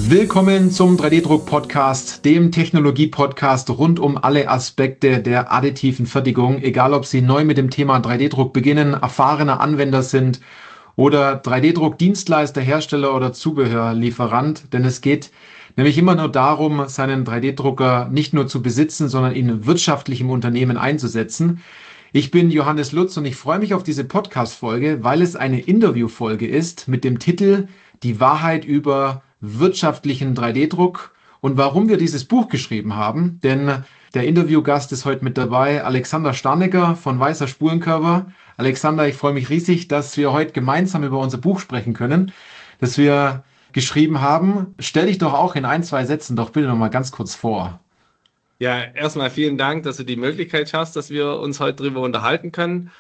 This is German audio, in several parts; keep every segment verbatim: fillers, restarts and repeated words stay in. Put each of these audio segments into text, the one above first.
Willkommen zum drei D-Druck-Podcast, dem Technologie-Podcast rund um alle Aspekte der additiven Fertigung, egal ob Sie neu mit dem Thema drei D-Druck beginnen, erfahrener Anwender sind oder drei D-Druck-Dienstleister, Hersteller oder Zubehörlieferant, denn es geht nämlich immer nur darum, seinen drei D-Drucker nicht nur zu besitzen, sondern ihn wirtschaftlich im Unternehmen einzusetzen. Ich bin Johannes Lutz und ich freue mich auf diese Podcast-Folge, weil es eine Interview-Folge ist mit dem Titel Die Wahrheit über wirtschaftlichen drei D-Druck und warum wir dieses Buch geschrieben haben. Denn der Interviewgast ist heute mit dabei, Alexander Starnecker von Weißer Spulenkörper. Alexander, ich freue mich riesig, dass wir heute gemeinsam über unser Buch sprechen können, das wir geschrieben haben. Stell dich doch auch in ein, zwei Sätzen doch bitte noch mal ganz kurz vor. Ja, erstmal vielen Dank, dass du die Möglichkeit hast, dass wir uns heute darüber unterhalten können.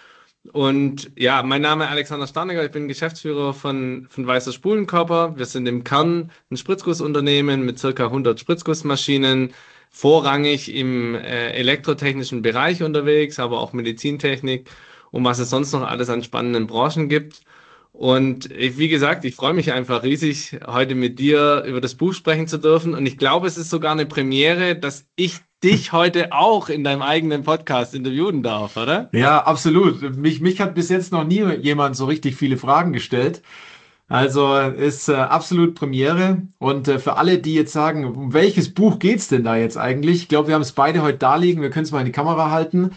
Und ja, mein Name ist Alexander Starnecker, ich bin Geschäftsführer von, von Weißer Spulenkörper. Wir sind im Kern ein Spritzgussunternehmen mit circa hundert Spritzgussmaschinen, vorrangig im äh, elektrotechnischen Bereich unterwegs, aber auch Medizintechnik und was es sonst noch alles an spannenden Branchen gibt. Und ich, wie gesagt, ich freue mich einfach riesig, heute mit dir über das Buch sprechen zu dürfen. Und ich glaube, es ist sogar eine Premiere, dass ich dich heute auch in deinem eigenen Podcast interviewen darf, oder? Ja, absolut. Mich, mich hat bis jetzt noch nie jemand so richtig viele Fragen gestellt. Also ist äh, absolut Premiere. Und äh, für alle, die jetzt sagen, um welches Buch geht's denn da jetzt eigentlich? Ich glaube, wir haben es beide heute da liegen. Wir können es mal in die Kamera halten.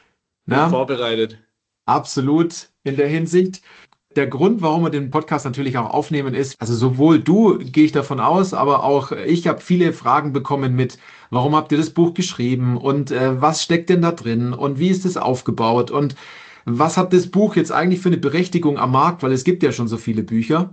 Ja, vorbereitet. Absolut in der Hinsicht. Der Grund, warum wir den Podcast natürlich auch aufnehmen, ist, also sowohl du, gehe ich davon aus, aber auch ich habe viele Fragen bekommen mit, warum habt ihr das Buch geschrieben und äh, was steckt denn da drin und wie ist es aufgebaut und was hat das Buch jetzt eigentlich für eine Berechtigung am Markt, weil es gibt ja schon so viele Bücher.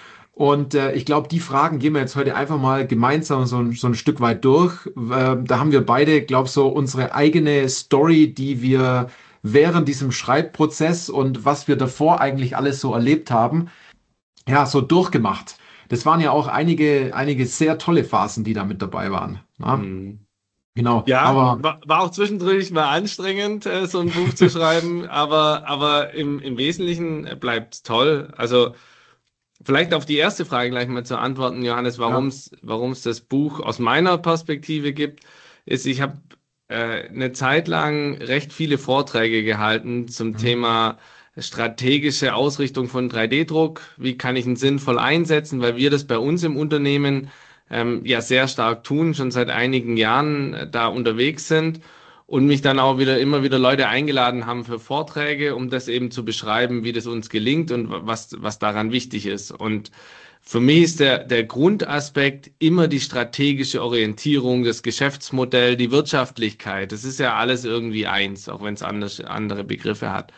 Und äh, ich glaube, die Fragen gehen wir jetzt heute einfach mal gemeinsam so, so ein Stück weit durch. Äh, da haben wir beide, glaube ich, so unsere eigene Story, die wir während diesem Schreibprozess und was wir davor eigentlich alles so erlebt haben, ja, so durchgemacht. Das waren ja auch einige, einige sehr tolle Phasen, die da mit dabei waren. Ja, Mhm. genau. Ja, Aber war, war auch zwischendurch mal anstrengend, äh, so ein Buch zu schreiben, aber, aber im, im Wesentlichen bleibt es toll. Also vielleicht auf die erste Frage gleich mal zu antworten, Johannes, warum es warum es das Buch aus meiner Perspektive gibt, ist, ich habe äh, eine Zeit lang recht viele Vorträge gehalten zum Mhm. Thema strategische Ausrichtung von drei D-Druck. Wie kann ich ihn sinnvoll einsetzen, weil wir das bei uns im Unternehmen ähm, ja sehr stark tun, schon seit einigen Jahren äh, da unterwegs sind und mich dann auch wieder immer wieder Leute eingeladen haben für Vorträge, um das eben zu beschreiben, wie das uns gelingt und was, was daran wichtig ist. Und für mich ist der, der Grundaspekt immer die strategische Orientierung, das Geschäftsmodell, die Wirtschaftlichkeit. Das ist ja alles irgendwie eins, auch wenn es anders, andere Begriffe hat.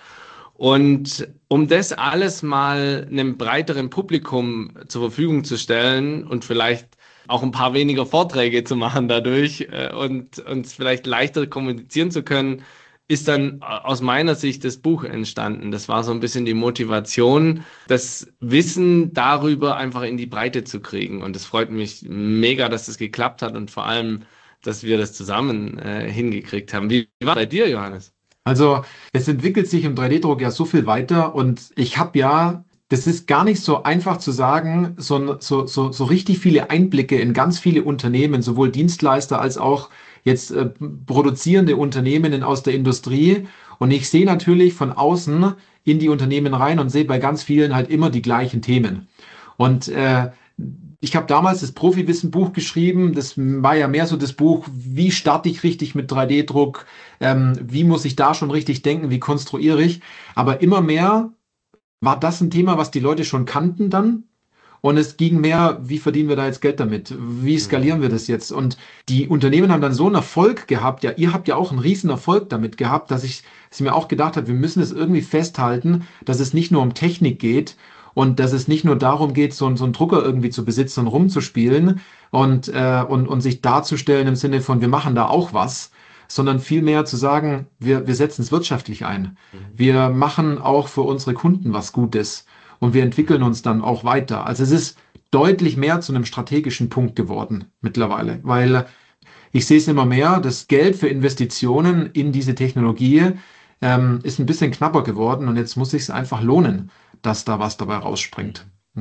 Und um das alles mal einem breiteren Publikum zur Verfügung zu stellen und vielleicht auch ein paar weniger Vorträge zu machen dadurch äh, und uns vielleicht leichter kommunizieren zu können, ist dann aus meiner Sicht das Buch entstanden. Das war so ein bisschen die Motivation, das Wissen darüber einfach in die Breite zu kriegen. Und es freut mich mega, dass das geklappt hat und vor allem, dass wir das zusammen äh, hingekriegt haben. Wie war bei dir, Johannes? also es entwickelt sich im drei D-Druck ja so viel weiter und ich habe ja, das ist gar nicht so einfach zu sagen, so, so, so, so richtig viele Einblicke in ganz viele Unternehmen, sowohl Dienstleister als auch jetzt äh, produzierende Unternehmen in, aus der Industrie. Und ich sehe natürlich von außen in die Unternehmen rein und sehe bei ganz vielen halt immer die gleichen Themen. Und äh, ich habe damals das Profiwissen-Buch geschrieben. Das war ja mehr so das Buch, wie starte ich richtig mit drei D-Druck, ähm, wie muss ich da schon richtig denken, wie konstruiere ich. Aber immer mehr war das ein Thema, was die Leute schon kannten dann. Und es ging mehr, wie verdienen wir da jetzt Geld damit? Wie skalieren wir das jetzt? Und die Unternehmen haben dann so einen Erfolg gehabt. Ja, ihr habt ja auch einen riesen Erfolg damit gehabt, dass ich dass ich mir auch gedacht habe, wir müssen es irgendwie festhalten, dass es nicht nur um Technik geht und dass es nicht nur darum geht, so, so einen Drucker irgendwie zu besitzen und rumzuspielen und, äh, und, und sich darzustellen im Sinne von, wir machen da auch was, sondern vielmehr zu sagen, wir, wir setzen es wirtschaftlich ein. Wir machen auch für unsere Kunden was Gutes und wir entwickeln uns dann auch weiter. Also es ist deutlich mehr zu einem strategischen Punkt geworden mittlerweile, weil ich sehe es immer mehr, das Geld für Investitionen in diese Technologie ähm, ist ein bisschen knapper geworden und jetzt muss sich es einfach lohnen, dass da was dabei rausspringt. Na?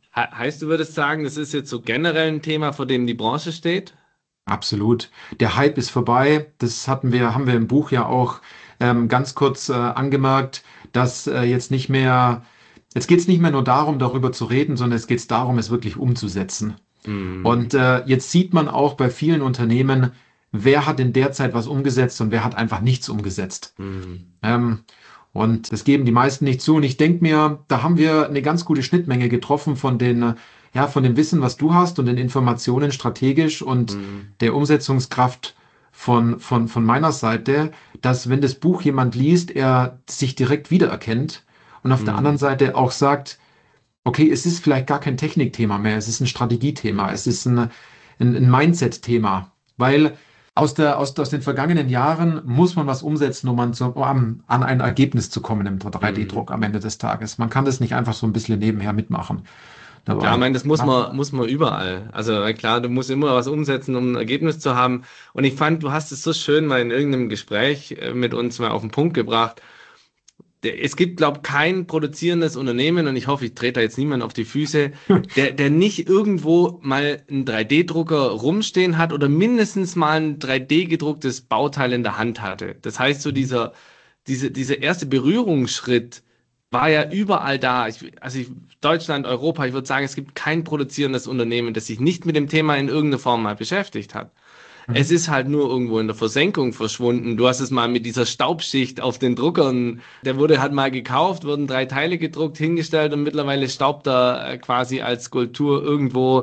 He heißt, du würdest sagen, das ist jetzt so generell ein Thema, vor dem die Branche steht? Absolut. Der Hype ist vorbei. Das hatten wir, haben wir im Buch ja auch ähm, ganz kurz äh, angemerkt, dass äh, jetzt nicht mehr, jetzt geht es nicht mehr nur darum, darüber zu reden, sondern es geht darum, es wirklich umzusetzen. Mhm. Und äh, jetzt sieht man auch bei vielen Unternehmen, wer hat in der Zeit was umgesetzt und wer hat einfach nichts umgesetzt. Mhm. Ähm, und das geben die meisten nicht zu. Und ich denke mir, da haben wir eine ganz gute Schnittmenge getroffen von den, äh, ja, von dem Wissen, was du hast und den Informationen strategisch und Mhm. der Umsetzungskraft von, von, von meiner Seite, dass wenn das Buch jemand liest, er sich direkt wiedererkennt und auf der anderen Mhm. Seite auch sagt, okay, es ist vielleicht gar kein Technikthema mehr, es ist ein Strategiethema, es ist ein, ein, ein Mindset-Thema, weil aus der, aus, aus den vergangenen Jahren muss man was umsetzen, um an, zu, um an an ein Ergebnis zu kommen im drei D-Druck Mhm. am Ende des Tages. Man kann das nicht einfach so ein bisschen nebenher mitmachen Ja, ich dabei. meine, das muss Ja, man, muss man überall. Also na klar, du musst immer was umsetzen, um ein Ergebnis zu haben. Und ich fand, du hast es so schön mal in irgendeinem Gespräch äh, mit uns mal auf den Punkt gebracht. Der- Es gibt, glaube ich, kein produzierendes Unternehmen, und ich hoffe, ich trete da jetzt niemand auf die Füße, der, der nicht irgendwo mal einen drei D-Drucker rumstehen hat oder mindestens mal ein drei D gedrucktes Bauteil in der Hand hatte. Das heißt, so dieser, diese, dieser erste Berührungsschritt war ja überall da. Ich, also ich, Deutschland, Europa, ich würde sagen, es gibt kein produzierendes Unternehmen, das sich nicht mit dem Thema in irgendeiner Form mal beschäftigt hat. Es mhm. ist halt nur irgendwo in der Versenkung verschwunden. Du hast es mal mit dieser Staubschicht auf den Druckern. Der wurde halt mal gekauft, wurden drei Teile gedruckt, hingestellt und mittlerweile staubt er äh, quasi als Skulptur irgendwo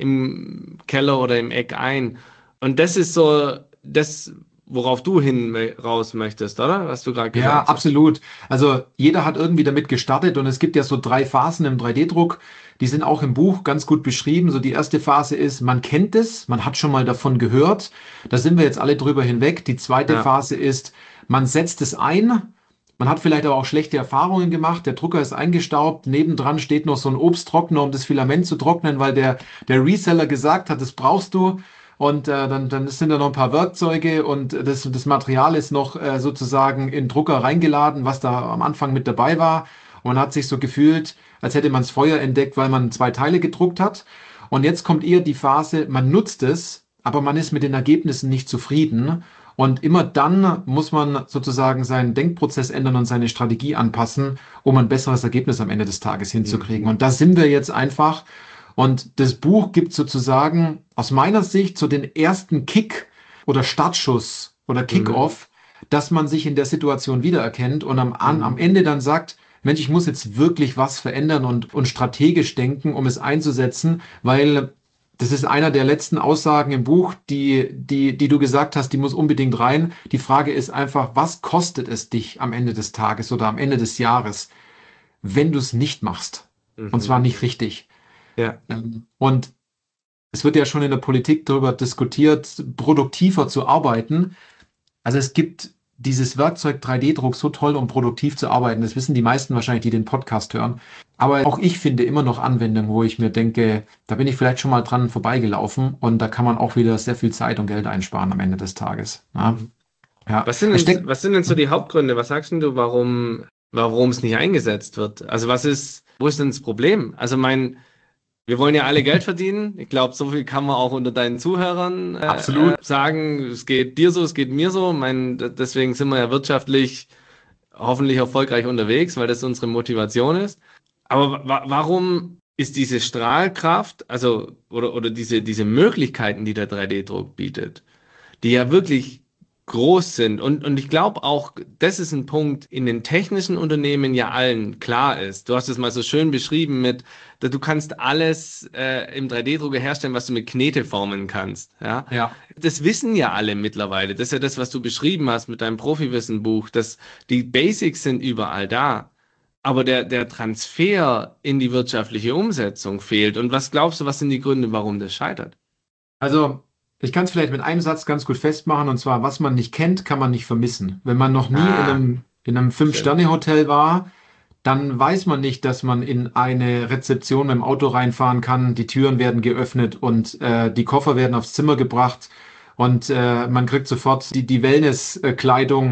im Keller oder im Eck ein. Und das ist so das, worauf du hin raus möchtest, oder? Was du gerade Ja, gesagt hast. absolut. Also jeder hat irgendwie damit gestartet und es gibt ja so drei Phasen im drei D-Druck. Die sind auch im Buch ganz gut beschrieben. So die erste Phase ist, man kennt es, man hat schon mal davon gehört. Da sind wir jetzt alle drüber hinweg. Die zweite Ja. Phase ist, man setzt es ein. Man hat vielleicht aber auch schlechte Erfahrungen gemacht. Der Drucker ist eingestaubt. Nebendran steht noch so ein Obsttrockner, um das Filament zu trocknen, weil der, der Reseller gesagt hat, das brauchst du. Und äh, dann, dann sind da noch ein paar Werkzeuge und das, das Material ist noch äh, sozusagen in den Drucker reingeladen, was da am Anfang mit dabei war. Und man hat sich so gefühlt, als hätte man das Feuer entdeckt, weil man zwei Teile gedruckt hat. Und jetzt kommt eher die Phase, man nutzt es, aber man ist mit den Ergebnissen nicht zufrieden. Und immer dann muss man sozusagen seinen Denkprozess ändern und seine Strategie anpassen, um ein besseres Ergebnis am Ende des Tages hinzukriegen. Mhm. Und da sind wir jetzt einfach. Und das Buch gibt sozusagen aus meiner Sicht so den ersten Kick oder Startschuss oder Mhm. Kick-off, dass man sich in der Situation wiedererkennt und am, an, am Mhm. Ende dann sagt, Mensch, ich muss jetzt wirklich was verändern und, und strategisch denken, um es einzusetzen, weil das ist einer der letzten Aussagen im Buch, die, die, die du gesagt hast, die muss unbedingt rein. Die Frage ist einfach, was kostet es dich am Ende des Tages oder am Ende des Jahres, wenn du es nicht machst? Und zwar Mhm. nicht richtig. Ja. Ähm, Und es wird ja schon in der Politik darüber diskutiert, produktiver zu arbeiten. Also es gibt dieses Werkzeug drei D-Druck so toll, um produktiv zu arbeiten. Das wissen die meisten wahrscheinlich, die den Podcast hören. Aber auch ich finde immer noch Anwendungen, wo ich mir denke, da bin ich vielleicht schon mal dran vorbeigelaufen und da kann man auch wieder sehr viel Zeit und Geld einsparen am Ende des Tages. Ja, Mhm. ja. Was sind Es denn, steckt, was sind denn so die Hauptgründe? Was sagst denn du, warum, warum es nicht eingesetzt wird? Also was ist, wo ist denn das Problem? Also mein, wir wollen ja alle Geld verdienen. Ich glaube, so viel kann man auch unter deinen Zuhörern äh, äh, absolut. sagen. Es geht dir so, es geht mir so. Mein, d- deswegen sind wir ja wirtschaftlich hoffentlich erfolgreich unterwegs, weil das unsere Motivation ist. Aber wa warum ist diese Strahlkraft, also oder, oder diese, diese Möglichkeiten, die der drei D-Druck bietet, die ja wirklich groß sind. Und, und ich glaube auch, das ist ein Punkt in den technischen Unternehmen ja allen klar ist. Du hast es mal so schön beschrieben mit, da- du kannst alles äh, im drei D-Drucker herstellen, was du mit Knete formen kannst. Ja? Ja. Das wissen ja alle mittlerweile. Das ist ja das, was du beschrieben hast mit deinem Profiwissen-Buch, dass die Basics sind überall da. Aber der, der Transfer in die wirtschaftliche Umsetzung fehlt. Und was glaubst du, was sind die Gründe, warum das scheitert? Also, ich kann es vielleicht mit einem Satz ganz gut festmachen, und zwar, was man nicht kennt, kann man nicht vermissen. Wenn man noch nie in Ah, einem, in einem schön. Fünf-Sterne-Hotel war, dann weiß man nicht, dass man in eine Rezeption mit dem Auto reinfahren kann, die Türen werden geöffnet und äh, die Koffer werden aufs Zimmer gebracht und äh, man kriegt sofort die, die Wellness-Kleidung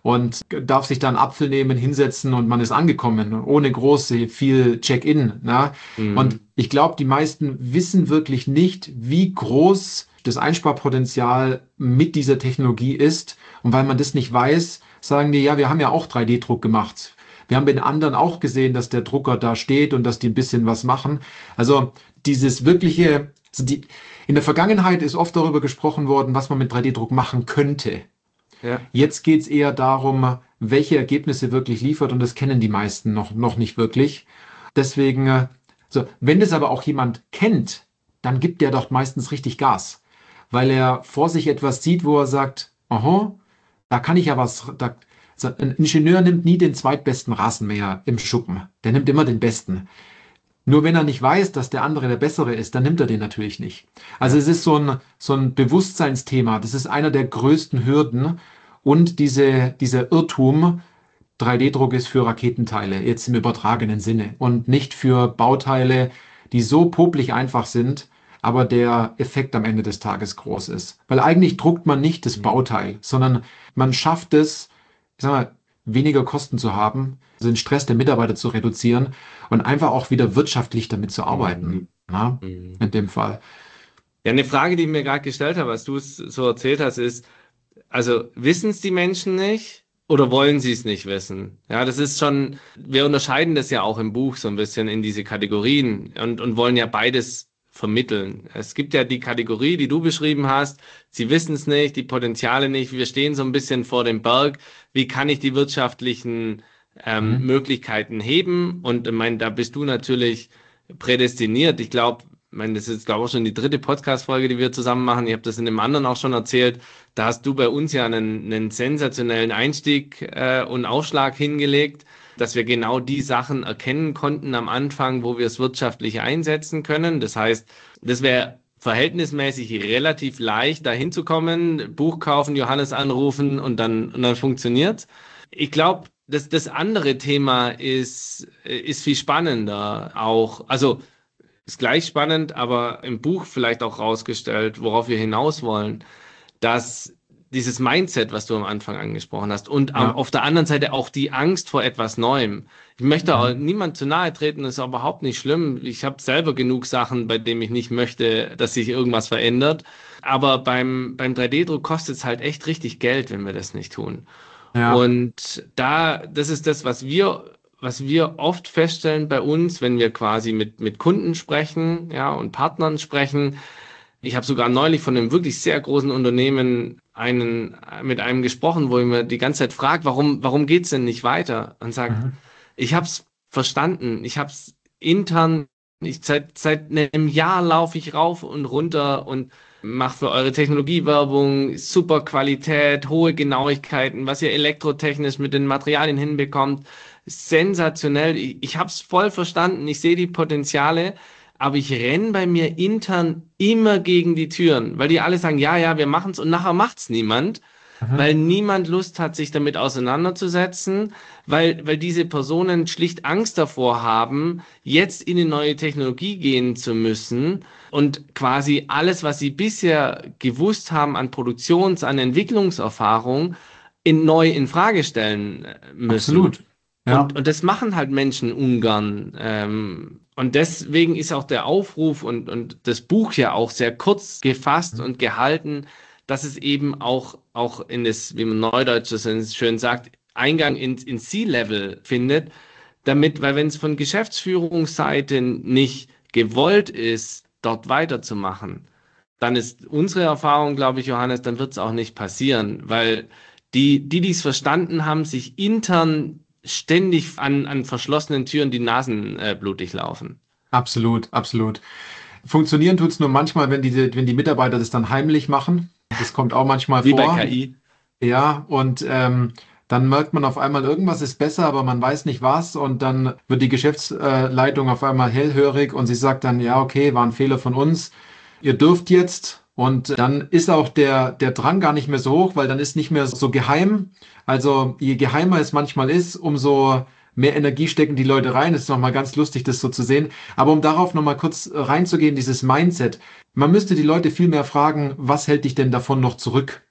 und darf sich dann Apfel nehmen, hinsetzen und man ist angekommen, ohne große, viel Check-in. Ne? Und Mhm. ich glaube, die meisten wissen wirklich nicht, wie groß das Einsparpotenzial mit dieser Technologie ist. Und weil man das nicht weiß, sagen die, ja, wir haben ja auch drei D-Druck gemacht. Wir haben bei den anderen auch gesehen, dass der Drucker da steht und dass die ein bisschen was machen. Also dieses wirkliche, also die, in der Vergangenheit ist oft darüber gesprochen worden, was man mit drei D-Druck machen könnte. Ja. Jetzt geht es eher darum, welche Ergebnisse wirklich liefert und das kennen die meisten noch, noch nicht wirklich. Deswegen, äh, so, wenn das aber auch jemand kennt, dann gibt der doch meistens richtig Gas, weil er vor sich etwas sieht, wo er sagt, aha, da kann ich ja was, da, so, ein Ingenieur nimmt nie den zweitbesten Rasenmäher im Schuppen, der nimmt immer den besten. Nur wenn er nicht weiß, dass der andere der bessere ist, dann nimmt er den natürlich nicht. Also Ja. es ist so ein, so ein Bewusstseinsthema. Das ist einer der größten Hürden. Und diese, dieser Irrtum, drei D-Druck ist für Raketenteile, jetzt im übertragenen Sinne. Und nicht für Bauteile, die so popelig einfach sind, aber der Effekt am Ende des Tages groß ist. Weil eigentlich druckt man nicht das Mhm. Bauteil, sondern man schafft es, ich sag mal, weniger Kosten zu haben, den Stress der Mitarbeiter zu reduzieren und einfach auch wieder wirtschaftlich damit zu arbeiten. Mhm. Na, Mhm. in dem Fall. Ja, eine Frage, die ich mir gerade gestellt habe, was du es so erzählt hast, ist, also wissen es die Menschen nicht oder wollen sie es nicht wissen? Ja, das ist schon, wir unterscheiden das ja auch im Buch so ein bisschen in diese Kategorien und, und wollen ja beides vermitteln. Es gibt ja die Kategorie, die du beschrieben hast, sie wissen es nicht, die Potenziale nicht, wir stehen so ein bisschen vor dem Berg, wie kann ich die wirtschaftlichen ähm, Mhm. Möglichkeiten heben? Und ich meine, da bist du natürlich prädestiniert. Ich glaube, ich meine, das ist jetzt, glaube ich, auch schon die dritte Podcast-Folge, die wir zusammen machen. Ich habe das in dem anderen auch schon erzählt. Da hast du bei uns ja einen, einen sensationellen Einstieg äh, und Aufschlag hingelegt, dass wir genau die Sachen erkennen konnten am Anfang, wo wir es wirtschaftlich einsetzen können. Das heißt, das wäre verhältnismäßig relativ leicht, da hinzukommen, Buch kaufen, Johannes anrufen und dann, und dann funktioniert. Ich glaube, das, das andere Thema ist, ist viel spannender auch. Also, ist gleich spannend, aber im Buch vielleicht auch rausgestellt, worauf wir hinaus wollen, dass dieses Mindset, was du am Anfang angesprochen hast, und au- Ja. auf der anderen Seite auch die Angst vor etwas Neuem. Ich möchte auch Mhm. niemand zu nahe treten, das ist auch überhaupt nicht schlimm. Ich habe selber genug Sachen, bei denen ich nicht möchte, dass sich irgendwas verändert. Aber beim, beim drei D-Druck kostet es halt echt richtig Geld, wenn wir das nicht tun. Ja. Und da, das ist das, was wir, was wir oft feststellen bei uns, wenn wir quasi mit, mit Kunden sprechen, ja, und Partnern sprechen. Ich habe sogar neulich von einem wirklich sehr großen Unternehmen einen, mit einem gesprochen, wo ich mir die ganze Zeit fragt, warum, warum geht's denn nicht weiter? Und sagt, Mhm. ich habe es verstanden, ich habe es intern, ich, seit, seit einem Jahr laufe ich rauf und runter und mache für eure Technologie Werbung, super Qualität, hohe Genauigkeiten, was ihr elektrotechnisch mit den Materialien hinbekommt, sensationell. Ich, ich habe es voll verstanden, ich sehe die Potenziale, aber ich renne bei mir intern immer gegen die Türen, weil die alle sagen, ja, ja, wir machen es und nachher macht es niemand, Mhm. weil niemand Lust hat, sich damit auseinanderzusetzen, weil, weil diese Personen schlicht Angst davor haben, jetzt in eine neue Technologie gehen zu müssen und quasi alles, was sie bisher gewusst haben an Produktions-, an Entwicklungserfahrung, in neu in Frage stellen äh, müssen. Absolut. Und, Ja. und das machen halt Menschen ungern. Ähm, und deswegen ist auch der Aufruf und, und das Buch ja auch sehr kurz gefasst und gehalten, dass es eben auch, auch in das, wie man Neudeutsch das schön sagt, Eingang ins, ins C-Level findet, damit, weil wenn es von Geschäftsführungsseite nicht gewollt ist, dort weiterzumachen, dann ist unsere Erfahrung, glaube ich, Johannes, dann wird es auch nicht passieren, weil die, die, die es verstanden haben, sich intern ständig an, an verschlossenen Türen die Nasen äh, blutig laufen. Absolut, absolut. Funktionieren tut es nur manchmal, wenn die, wenn die Mitarbeiter das dann heimlich machen. Das kommt auch manchmal Wie bei vor. K I. Ja, und ähm, dann merkt man auf einmal, irgendwas ist besser, aber man weiß nicht was. Und dann wird die Geschäftsleitung auf einmal hellhörig und sie sagt dann, ja, okay, war ein Fehler von uns. Ihr dürft jetzt. Und dann ist auch der, der Drang gar nicht mehr so hoch, weil dann ist nicht mehr so geheim. Also je geheimer es manchmal ist, umso mehr Energie stecken die Leute rein. Es ist nochmal ganz lustig, das so zu sehen. Aber um darauf nochmal kurz äh, reinzugehen, dieses Mindset. Man müsste die Leute viel mehr fragen, was hält dich denn davon noch zurück?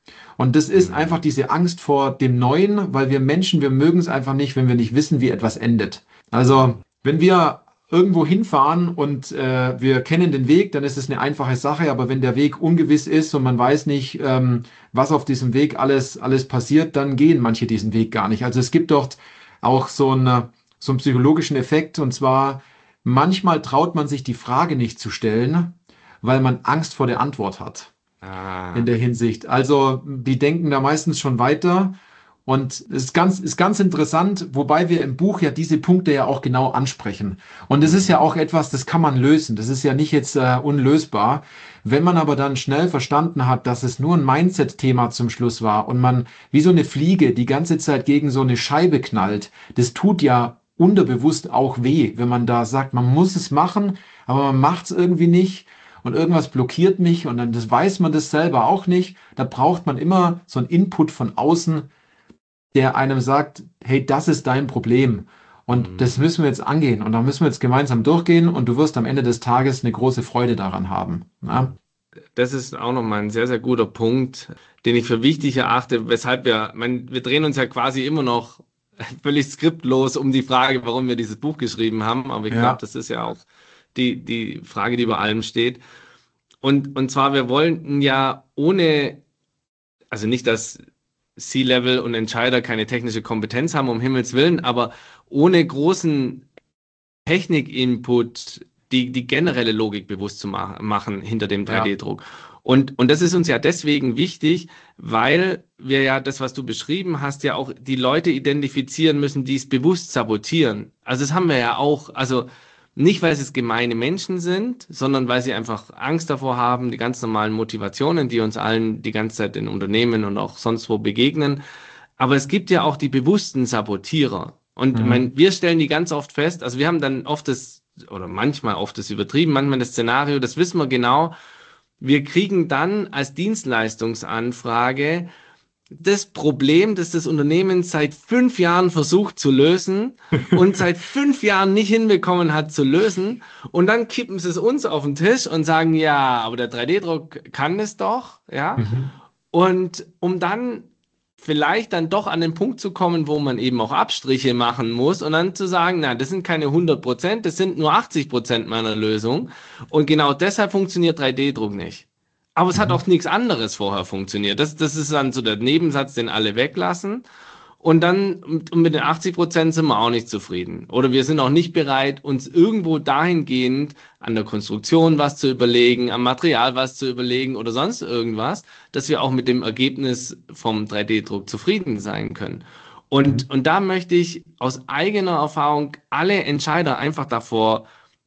Und das ist Mhm. einfach diese Angst vor dem Neuen, weil wir Menschen, wir mögen es einfach nicht, wenn wir nicht wissen, wie etwas endet. Also, wenn wir irgendwo hinfahren und äh, wir kennen den Weg, dann ist es eine einfache Sache. Aber wenn der Weg ungewiss ist und man weiß nicht, ähm, was auf diesem Weg alles, alles passiert, dann gehen manche diesen Weg gar nicht. Also es gibt dort auch so einen, so einen psychologischen Effekt. Und zwar, manchmal traut man sich die Frage nicht zu stellen, weil man Angst vor der Antwort hat in Ah, der Hinsicht. Also die denken da meistens schon weiter und es ist ganz, ist ganz interessant, wobei wir im Buch ja diese Punkte ja auch genau ansprechen. Und es ist ja mhm. auch etwas, das kann man lösen. Das ist ja nicht jetzt äh, unlösbar. Wenn man aber dann schnell verstanden hat, dass es nur ein Mindset-Thema zum Schluss war und man wie so eine Fliege die ganze Zeit gegen so eine Scheibe knallt, das tut ja unterbewusst auch weh, wenn man da sagt, man muss es machen, aber man macht es irgendwie nicht und irgendwas blockiert mich und dann das weiß man das selber auch nicht. Da braucht man immer so einen Input von außen, der einem sagt, hey, das ist dein Problem und das Mhm. müssen wir jetzt angehen und da müssen wir jetzt gemeinsam durchgehen und du wirst am Ende des Tages eine große Freude daran haben. Ja, Das ist auch nochmal ein sehr, sehr guter Punkt, den ich für wichtig erachte, weshalb wir, mein, wir drehen uns ja quasi immer noch völlig skriptlos um die Frage, warum wir dieses Buch geschrieben haben. Aber ich glaube, ja, das ist ja auch die, die Frage, die über allem steht. Und, und zwar, wir wollten ja ohne, also nicht, dass C-Level und Entscheider keine technische Kompetenz haben, um Himmels Willen, aber ohne großen Technik-Input, die, die generelle Logik bewusst zu ma machen hinter dem ja, drei D-Druck. Und, und das ist uns ja deswegen wichtig, weil wir ja das, was du beschrieben hast, ja auch die Leute identifizieren müssen, die es bewusst sabotieren. Also das haben wir ja auch, also nicht, weil es gemeine Menschen sind, sondern weil sie einfach Angst davor haben, die ganz normalen Motivationen, die uns allen die ganze Zeit in Unternehmen und auch sonst wo begegnen. Aber es gibt ja auch die bewussten Sabotierer. Und ich mhm. mein, wir stellen die ganz oft fest, also wir haben dann oft das, oder manchmal oft das übertrieben, manchmal das Szenario, das wissen wir genau. Wir kriegen dann als Dienstleistungsanfrage das Problem, das das Unternehmen seit fünf Jahren versucht zu lösen und seit fünf Jahren nicht hinbekommen hat zu lösen. Und dann kippen sie es uns auf den Tisch und sagen, ja, aber der drei D-Druck kann das doch, ja. Mhm. Und um dann vielleicht dann doch an den Punkt zu kommen, wo man eben auch Abstriche machen muss und dann zu sagen, na, das sind keine hundert Prozent, das sind nur achtzig Prozent meiner Lösung. Und genau deshalb funktioniert drei D-Druck nicht. Aber es hat Mhm. auch nichts anderes vorher funktioniert. Das, das ist dann so der Nebensatz, den alle weglassen. Und dann und mit den achtzig Prozent sind wir auch nicht zufrieden. Oder wir sind auch nicht bereit, uns irgendwo dahingehend an der Konstruktion was zu überlegen, am Material was zu überlegen oder sonst irgendwas, dass wir auch mit dem Ergebnis vom drei D-Druck zufrieden sein können. Mhm. Und, und da möchte ich aus eigener Erfahrung alle Entscheider einfach davor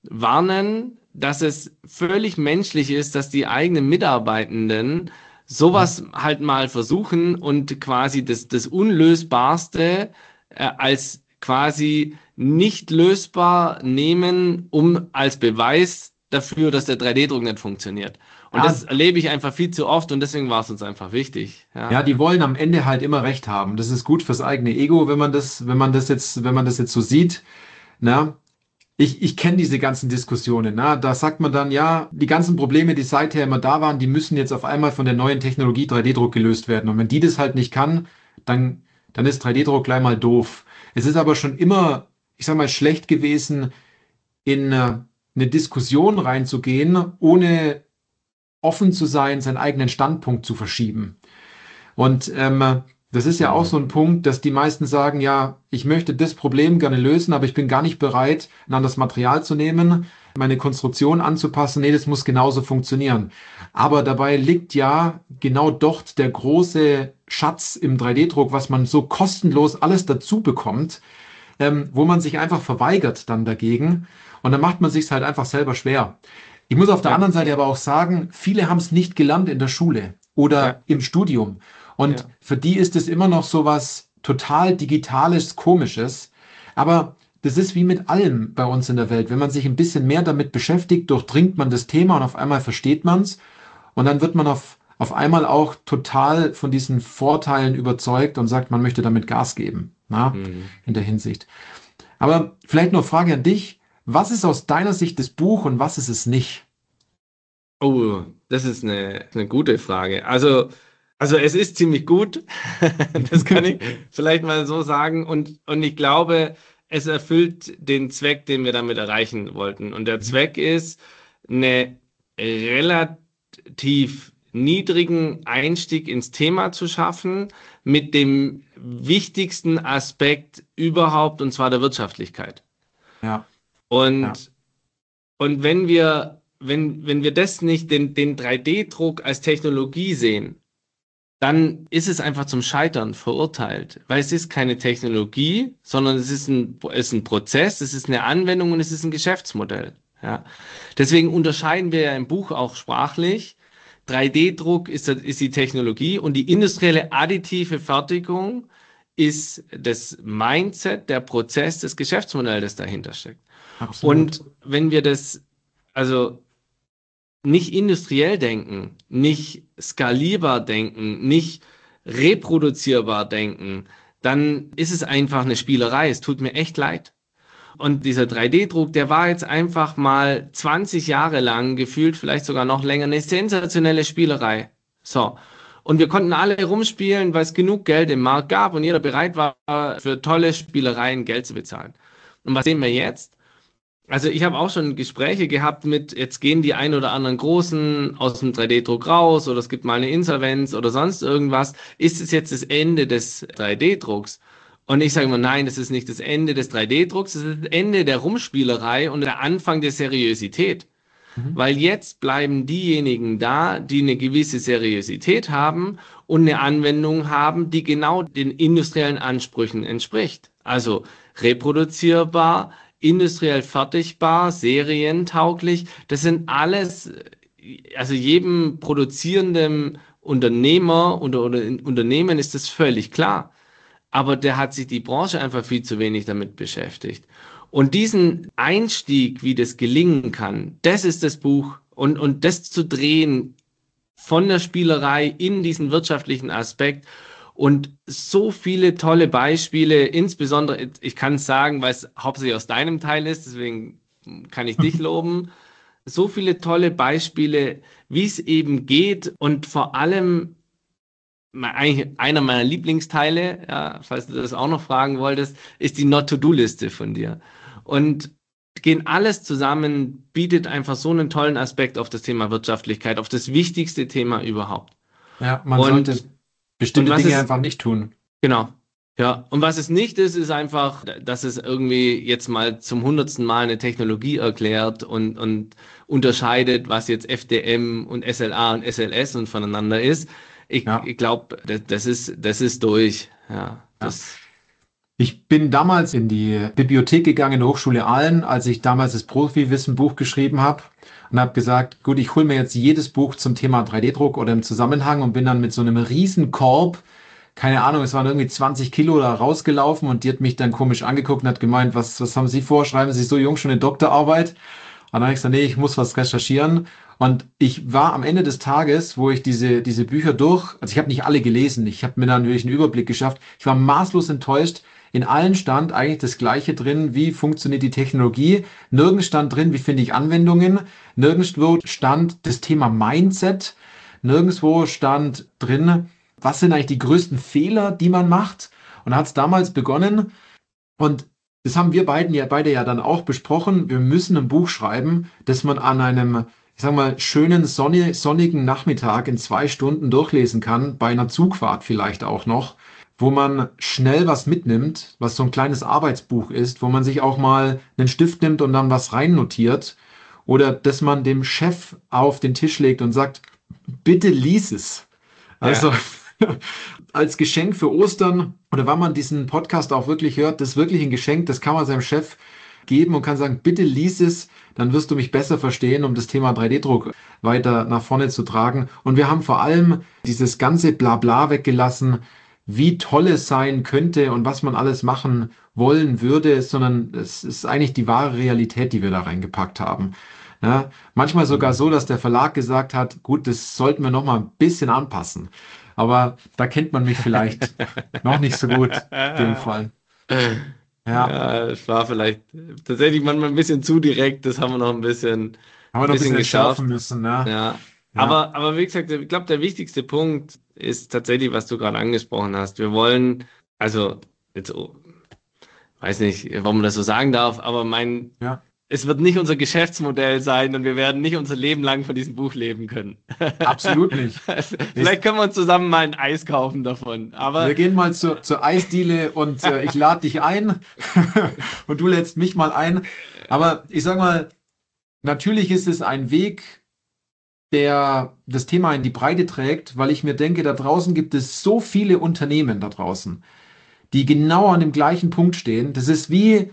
warnen, dass es völlig menschlich ist, dass die eigenen Mitarbeitenden Mhm. sowas halt mal versuchen und quasi das, das Unlösbarste äh, als quasi nicht lösbar nehmen, um als Beweis dafür, dass der drei D-Druck nicht funktioniert. Und Ja, das erlebe ich einfach viel zu oft und deswegen war es uns einfach wichtig. Ja, ja, die wollen am Ende halt immer recht haben. Das ist gut fürs eigene Ego, wenn man das, wenn man das jetzt, wenn man das jetzt so sieht. Na, ich, ich kenne diese ganzen Diskussionen. Na, da sagt man dann, ja, die ganzen Probleme, die seither immer da waren, die müssen jetzt auf einmal von der neuen Technologie drei D-Druck gelöst werden. Und wenn die das halt nicht kann, dann, dann ist drei D-Druck gleich mal doof. Es ist aber schon immer, ich sag mal, schlecht gewesen, in äh, eine Diskussion reinzugehen, ohne offen zu sein, seinen eigenen Standpunkt zu verschieben. Und ähm, das ist ja auch so ein mhm. Punkt, dass die meisten sagen, ja, ich möchte das Problem gerne lösen, aber ich bin gar nicht bereit, ein anderes Material zu nehmen, meine Konstruktion anzupassen. Nee, das muss genauso funktionieren. Aber dabei liegt ja genau dort der große Schatz im drei D-Druck, was man so kostenlos alles dazu bekommt, ähm, wo man sich einfach verweigert dann dagegen. Und dann macht man sich halt einfach selber schwer. Ich muss auf der Ja, anderen Seite aber auch sagen, viele haben es nicht gelernt in der Schule oder ja, im Studium. Und ja. für die ist es immer noch so was total Digitales, Komisches. Aber das ist wie mit allem bei uns in der Welt. Wenn man sich ein bisschen mehr damit beschäftigt, durchdringt man das Thema und auf einmal versteht man es. Und dann wird man auf, auf einmal auch total von diesen Vorteilen überzeugt und sagt, man möchte damit Gas geben. Na, Mhm. in der Hinsicht. Aber vielleicht noch Frage an dich. Was ist aus deiner Sicht das Buch und was ist es nicht? Oh, das ist eine, eine gute Frage. Also, Also es ist ziemlich gut, das kann ich vielleicht mal so sagen. Und, und ich glaube, es erfüllt den Zweck, den wir damit erreichen wollten. Und der Mhm. Zweck ist, eine relativ niedrigen Einstieg ins Thema zu schaffen, mit dem wichtigsten Aspekt überhaupt, und zwar der Wirtschaftlichkeit. Ja, ja. Und, und wenn wir, wenn, wenn wir das nicht, den, den drei D-Druck als Technologie sehen, dann ist es einfach zum Scheitern verurteilt, weil es ist keine Technologie, sondern es ist ein, es ist ein Prozess, es ist eine Anwendung und es ist ein Geschäftsmodell. Ja. Deswegen unterscheiden wir ja im Buch auch sprachlich. drei D-Druck ist, ist die Technologie und die industrielle additive Fertigung ist das Mindset, der Prozess, das Geschäftsmodell, das dahinter steckt. Absolut. Und wenn wir das, also nicht industriell denken, nicht skalierbar denken, nicht reproduzierbar denken, dann ist es einfach eine Spielerei. Es tut mir echt leid. Und dieser drei D-Druck, der war jetzt einfach mal zwanzig Jahre lang, gefühlt vielleicht sogar noch länger, eine sensationelle Spielerei. So. Und wir konnten alle rumspielen, weil es genug Geld im Markt gab und jeder bereit war, für tolle Spielereien Geld zu bezahlen. Und was sehen wir jetzt? Also ich habe auch schon Gespräche gehabt mit, jetzt gehen die ein oder anderen Großen aus dem drei D-Druck raus oder es gibt mal eine Insolvenz oder sonst irgendwas. Ist es jetzt das Ende des drei D-Drucks? Und ich sage immer, nein, das ist nicht das Ende des drei D-Drucks, das ist das Ende der Rumspielerei und der Anfang der Seriosität. Mhm. Weil jetzt bleiben diejenigen da, die eine gewisse Seriosität haben und eine Anwendung haben, die genau den industriellen Ansprüchen entspricht. Also reproduzierbar, industriell fertigbar, serientauglich. Das sind alles, also jedem produzierenden Unternehmer oder, oder Unternehmen ist das völlig klar. Aber der hat sich die Branche einfach viel zu wenig damit beschäftigt. Und diesen Einstieg, wie das gelingen kann, das ist das Buch. Und, und das zu drehen von der Spielerei in diesen wirtschaftlichen Aspekt und so viele tolle Beispiele, insbesondere, ich kann es sagen, weil es hauptsächlich aus deinem Teil ist, deswegen kann ich dich loben, so viele tolle Beispiele, wie es eben geht und vor allem eigentlich einer meiner Lieblingsteile, ja, falls du das auch noch fragen wolltest, ist die Not-to-Do-Liste von dir. Und gehen alles zusammen, bietet einfach so einen tollen Aspekt auf das Thema Wirtschaftlichkeit, auf das wichtigste Thema überhaupt. Ja, man sollte Und, und bestimmte was Dinge es, einfach nicht tun. genau, ja, und was es nicht ist, ist einfach, dass es irgendwie jetzt mal zum hundertsten Mal eine Technologie erklärt und, und unterscheidet, was jetzt F D M und S L A und S L S und voneinander ist. Ich, Ja, ich glaube, das, das ist, das ist durch. Ja, ja. das, Ich bin damals in die Bibliothek gegangen in der Hochschule Aalen, als ich damals das Profi-Wissen-Buch geschrieben habe und habe gesagt, gut, ich hole mir jetzt jedes Buch zum Thema drei D-Druck oder im Zusammenhang und bin dann mit so einem riesen Korb, keine Ahnung, es waren irgendwie zwanzig Kilo da rausgelaufen und die hat mich dann komisch angeguckt und hat gemeint, was, was haben Sie vor? Schreiben Sie so jung schon eine Doktorarbeit? Und dann habe ich gesagt, nee, ich muss was recherchieren. Und ich war am Ende des Tages, wo ich diese, diese Bücher durch, also ich habe nicht alle gelesen, ich habe mir dann natürlich einen Überblick geschafft. Ich war maßlos enttäuscht. In allen stand eigentlich das Gleiche drin, wie funktioniert die Technologie. Nirgends stand drin, wie finde ich Anwendungen. Nirgendwo stand das Thema Mindset. Nirgendwo stand drin, was sind eigentlich die größten Fehler, die man macht. Und da hat es damals begonnen. Und das haben wir beiden ja beide ja dann auch besprochen. Wir müssen ein Buch schreiben, das man an einem, ich sag mal, schönen sonni- sonnigen Nachmittag in zwei Stunden durchlesen kann, bei einer Zugfahrt vielleicht auch noch, wo man schnell was mitnimmt, was so ein kleines Arbeitsbuch ist, wo man sich auch mal einen Stift nimmt und dann was rein notiert. Oder dass man dem Chef auf den Tisch legt und sagt, bitte lies es. Also ja. als Geschenk für Ostern oder wenn man diesen Podcast auch wirklich hört, das ist wirklich ein Geschenk, das kann man seinem Chef geben und kann sagen, bitte lies es, dann wirst du mich besser verstehen, um das Thema drei D-Druck weiter nach vorne zu tragen. Und wir haben vor allem dieses ganze Blabla weggelassen, wie toll es sein könnte und was man alles machen wollen würde, sondern es ist eigentlich die wahre Realität, die wir da reingepackt haben. Ja, manchmal sogar so, dass der Verlag gesagt hat, gut, das sollten wir noch mal ein bisschen anpassen. Aber da kennt man mich vielleicht noch nicht so gut, in dem Fall. Ja, Ja, es war vielleicht tatsächlich manchmal ein bisschen zu direkt, das haben wir noch ein bisschen, haben wir ein noch ein bisschen bisschen entschärfen geschärft. müssen, ne? Ja. Ja, Aber, aber wie gesagt, ich glaube, der wichtigste Punkt ist tatsächlich, was du gerade angesprochen hast. Wir wollen, also, jetzt, oh, weiß nicht, warum man das so sagen darf, aber mein, ja, es wird nicht unser Geschäftsmodell sein und wir werden nicht unser Leben lang von diesem Buch leben können. absolut nicht. Vielleicht Ist, können wir uns zusammen mal ein Eis kaufen davon. Aber wir gehen mal zur, zur Eisdiele und äh, ich lade dich ein und du lädst mich mal ein. Aber ich sag mal, natürlich ist es ein Weg, der das Thema in die Breite trägt, weil ich mir denke, da draußen gibt es so viele Unternehmen da draußen, die genau an dem gleichen Punkt stehen. Das ist wie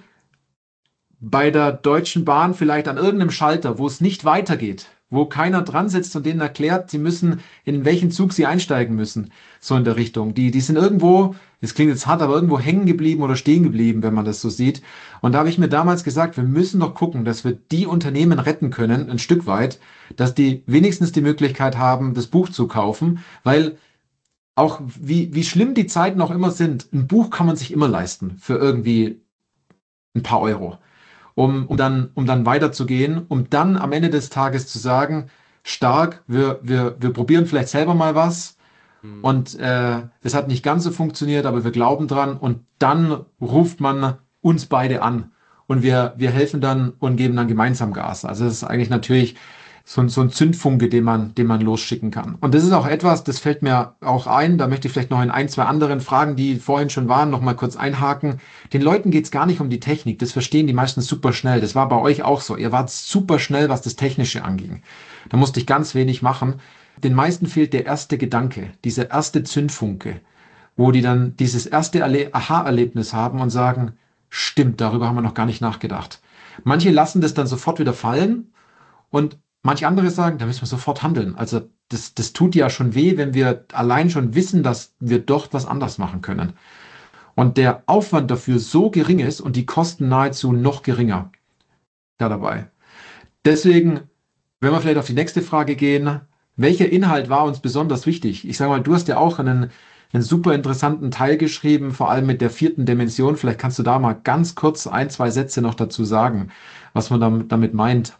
bei der Deutschen Bahn vielleicht an irgendeinem Schalter, wo es nicht weitergeht, wo keiner dran sitzt und denen erklärt, sie müssen, in welchen Zug sie einsteigen müssen, so in der Richtung. Die, die sind irgendwo, das klingt jetzt hart, aber irgendwo hängen geblieben oder stehen geblieben, wenn man das so sieht. Und da habe ich mir damals gesagt, wir müssen doch gucken, dass wir die Unternehmen retten können, ein Stück weit, dass die wenigstens die Möglichkeit haben, das Buch zu kaufen, weil auch wie, wie schlimm die Zeiten auch immer sind, ein Buch kann man sich immer leisten für irgendwie ein paar Euro, um, um dann, um dann weiterzugehen, um dann am Ende des Tages zu sagen, stark, wir, wir, wir probieren vielleicht selber mal was hm, und äh, es hat nicht ganz so funktioniert, aber wir glauben dran und dann ruft man uns beide an und wir, wir helfen dann und geben dann gemeinsam Gas. Also das ist eigentlich natürlich so ein, so ein Zündfunke, den man, den man losschicken kann. Und das ist auch etwas, das fällt mir auch ein, da möchte ich vielleicht noch in ein, zwei anderen Fragen, die vorhin schon waren, noch mal kurz einhaken. Den Leuten geht es gar nicht um die Technik, das verstehen die meisten super schnell. Das war bei euch auch so. Ihr wart super schnell, was das Technische anging. Da musste ich ganz wenig machen. Den meisten fehlt der erste Gedanke, dieser erste Zündfunke, wo die dann dieses erste Erle- Aha-Erlebnis haben und sagen, stimmt, darüber haben wir noch gar nicht nachgedacht. Manche lassen das dann sofort wieder fallen und manche andere sagen, da müssen wir sofort handeln. Also das, das tut ja schon weh, wenn wir allein schon wissen, dass wir doch was anders machen können. Und der Aufwand dafür so gering ist und die Kosten nahezu noch geringer da dabei. Deswegen, wenn wir vielleicht auf die nächste Frage gehen, welcher Inhalt war uns besonders wichtig? Ich sage mal, du hast ja auch einen, einen super interessanten Teil geschrieben, vor allem mit der vierten Dimension. Vielleicht kannst du da mal ganz kurz ein, zwei Sätze noch dazu sagen, was man damit, damit meint.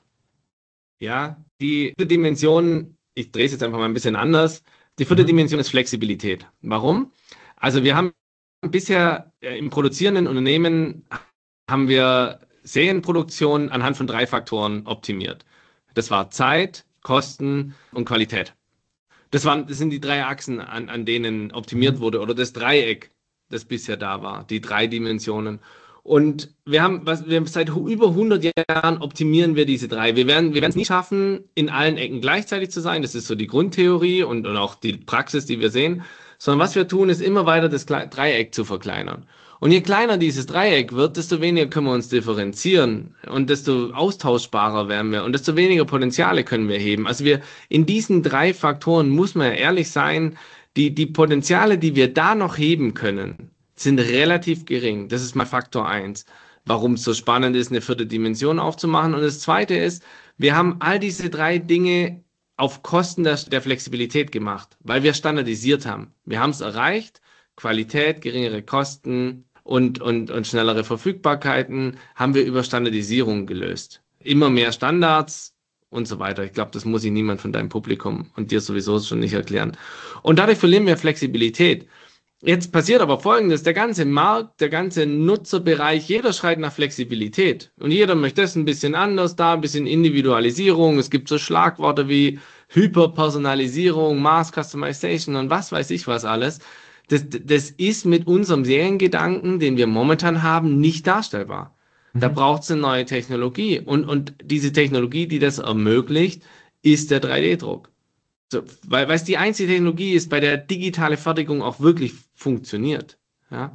ja, die vierte Dimension, ich drehe es jetzt einfach mal ein bisschen anders. Die vierte Mhm. Dimension ist Flexibilität. Warum? Also wir haben bisher äh, im produzierenden Unternehmen haben wir Serienproduktion anhand von drei Faktoren optimiert. Das war Zeit, Kosten und Qualität. Das waren, das sind die drei Achsen, an, an denen optimiert Mhm. wurde, oder das Dreieck, das bisher da war, die drei Dimensionen. Und wir haben, was, wir haben seit hu- über hundert Jahren optimieren wir diese drei. Wir werden, wir werden es nie schaffen, in allen Ecken gleichzeitig zu sein. Das ist so die Grundtheorie und, und auch die Praxis, die wir sehen. Sondern was wir tun, ist immer weiter das Kle- Dreieck zu verkleinern. Und je kleiner dieses Dreieck wird, desto weniger können wir uns differenzieren und desto austauschbarer werden wir und desto weniger Potenziale können wir heben. Also wir in diesen drei Faktoren muss man ja ehrlich sein, die, die Potenziale, die wir da noch heben können, sind relativ gering. Das ist mal Faktor eins, warum es so spannend ist, eine vierte Dimension aufzumachen. Und das zweite ist, wir haben all diese drei Dinge auf Kosten der, der Flexibilität gemacht, weil wir standardisiert haben. Wir haben es erreicht, Qualität, geringere Kosten und, und, und schnellere Verfügbarkeiten haben wir über Standardisierung gelöst. Immer mehr Standards und so weiter. Ich glaube, das muss ich niemand von deinem Publikum und dir sowieso schon nicht erklären. Und dadurch verlieren wir Flexibilität. Jetzt passiert aber Folgendes, der ganze Markt, der ganze Nutzerbereich, jeder schreit nach Flexibilität und jeder möchte das ein bisschen anders, da ein bisschen Individualisierung. Es gibt so Schlagworte wie Hyperpersonalisierung, Mass Customization und was weiß ich was alles. Das, das ist mit unserem Seriengedanken, den wir momentan haben, nicht darstellbar. Da Mhm. braucht es eine neue Technologie und, und diese Technologie, die das ermöglicht, ist der drei D-Druck. So, weil, weil es die einzige Technologie ist, bei der digitale Fertigung auch wirklich funktioniert. Ja?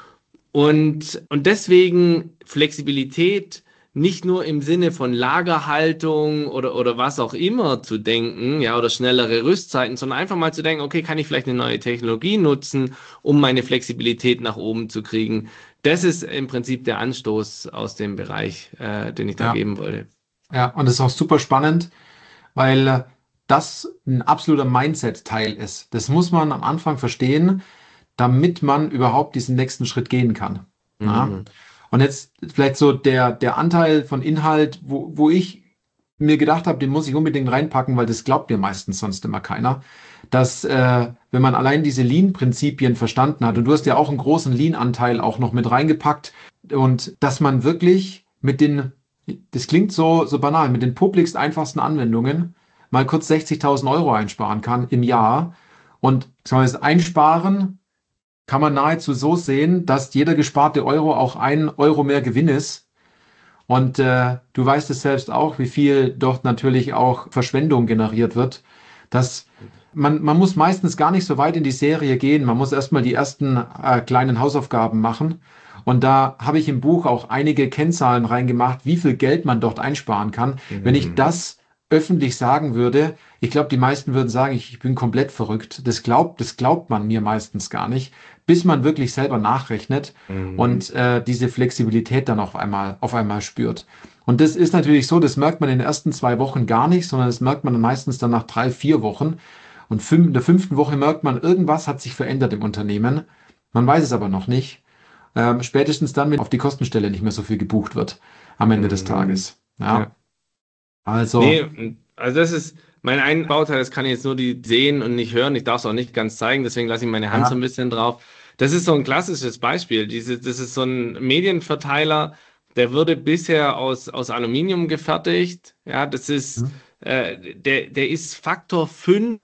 Und, und deswegen Flexibilität nicht nur im Sinne von Lagerhaltung oder, oder was auch immer zu denken, ja, oder schnellere Rüstzeiten, sondern einfach mal zu denken, okay, kann ich vielleicht eine neue Technologie nutzen, um meine Flexibilität nach oben zu kriegen. Das ist im Prinzip der Anstoß aus dem Bereich, äh, den ich da Ja, geben wollte. ja, und das ist auch super spannend, weil äh, das ein absoluter Mindset-Teil ist. Das muss man am Anfang verstehen, damit man überhaupt diesen nächsten Schritt gehen kann. Ja? Mhm. Und jetzt vielleicht so der, der Anteil von Inhalt, wo, wo ich mir gedacht habe, den muss ich unbedingt reinpacken, weil das glaubt mir meistens sonst immer keiner, dass äh, wenn man allein diese Lean-Prinzipien verstanden hat, und du hast ja auch einen großen Lean-Anteil auch noch mit reingepackt, und dass man wirklich mit den, das klingt so, so banal, mit den publikst einfachsten Anwendungen mal kurz sechzigtausend Euro einsparen kann im Jahr. Und sagen wir, das Einsparen kann man nahezu so sehen, dass jeder gesparte Euro auch ein Euro mehr Gewinn ist. Und äh, du weißt es selbst auch, wie viel dort natürlich auch Verschwendung generiert wird. Dass man, man muss meistens gar nicht so weit in die Serie gehen. Man muss erstmal die ersten äh, kleinen Hausaufgaben machen. Und da habe ich im Buch auch einige Kennzahlen reingemacht, wie viel Geld man dort einsparen kann. Mhm. Wenn ich das öffentlich sagen würde, ich glaube, die meisten würden sagen, ich, ich bin komplett verrückt. Das glaubt, das glaubt man mir meistens gar nicht, bis man wirklich selber nachrechnet mhm. und äh, diese Flexibilität dann auf einmal, auf einmal spürt. Und das ist natürlich so, das merkt man in den ersten zwei Wochen gar nicht, sondern das merkt man dann meistens dann nach drei, vier Wochen. Und fünf, in der fünften Woche merkt man, irgendwas hat sich verändert im Unternehmen. Man weiß es aber noch nicht. Ähm, spätestens dann, wenn auf die Kostenstelle nicht mehr so viel gebucht wird am Ende mhm. des Tages. Ja. ja. Also. Nee, also das ist mein ein Bauteil, das kann ich jetzt nur die sehen und nicht hören. Ich darf es auch nicht ganz zeigen, deswegen lasse ich meine Hand ja. so ein bisschen drauf. Das ist so ein klassisches Beispiel. Diese, das ist so ein Medienverteiler, der wurde bisher aus, aus Aluminium gefertigt. Ja, das ist, mhm. äh, der, der ist Faktor fünf